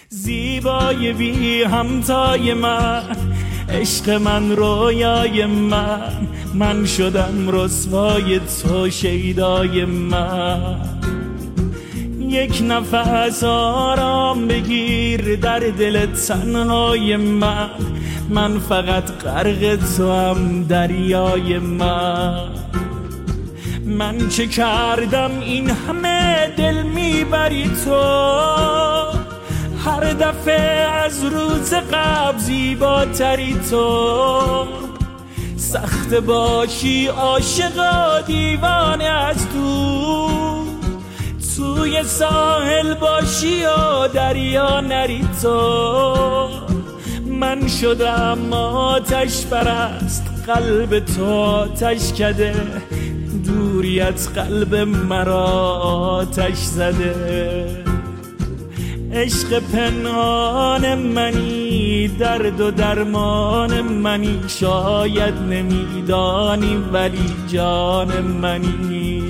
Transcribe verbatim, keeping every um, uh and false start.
زیبای بی همتای من، عشق من رویای من، من شدم رسوای تو شیدای من. یک نفس آرام بگیر در دل تنهای من، من فقط غرق تو هم دریای من. من چه کردم این همه دل میبری تو، هر دفعه از روز قبل زیباتری تو. سخت باشی عاشقا دیوانه از تو، توی ساحل باشی و دریا نری تو. من شدم آتش پرست، قلب تو آتش کده، دوریت قلب مرا آتش زده. عشق پنهان منی، درد و درمان منی، شاید نمیدانی ولی جان منی.